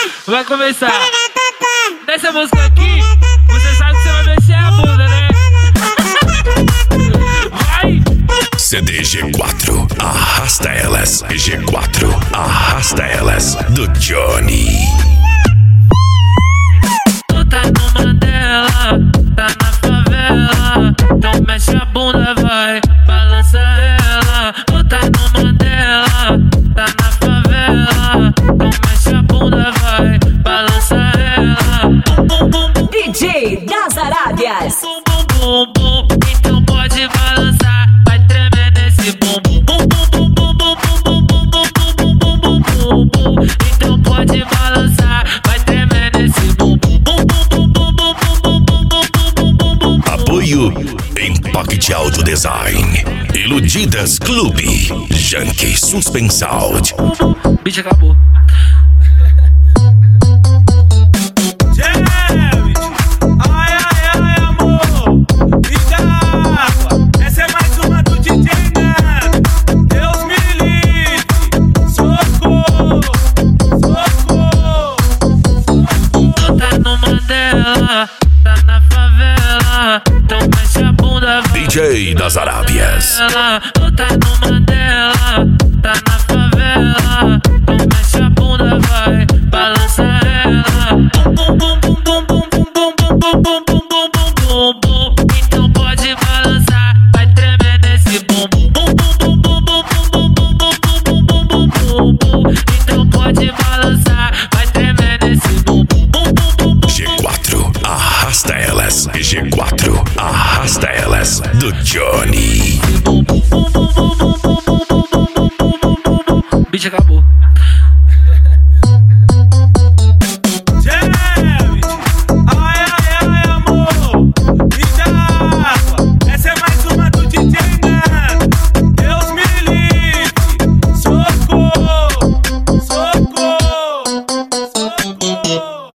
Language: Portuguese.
Vai começar. Nessa música aqui, você sabe que você vai mexer a bunda, né? Vai! CD G4, arrasta elas. G4, arrasta elas. Do Johnny. Tu tá no Mandela, tá na favela. Então mexe a bunda, vai, balança ela. Tu tá no Mandela, tá na favela. Então mexe a bunda, vai, balança ela. Bum, bum, bum, DJ das Arábias. bum, bum, bum, bum. Então pode balançar, vai tremer nesse bum, bum, bum, bum, bum, bum, bum, bum, bum, bum, bum, bum, bum, bum. Então pode balançar, vai tremer nesse bum, bum, bum, bum, bum, bum, bum, bum, bum, bum, bum. Apoio Impact Audio Design. Iludidas Clube. Yankee Suspensald. Bicho, acabou. Tá na favela, então mexe a bunda, vai. DJ das Arábias. Tu tá no Mandela, tá na favela, então mexe a bunda, vai, balança ela. Bum, bum, bum, bum, bum, bum, bum, bum, bum, bum, bum, bum, bum. Então pode balançar, vai tremer nesse bum, bum, bum, bum, bum, bum, bum, bum, bum, bum, bum, bum, bum. Então pode balançar, vai tremer nesse bum, bum, bum, bum, bum. G4, arrasta elas. G4, arrasta elas. Do Johnny. Bicho, acabou.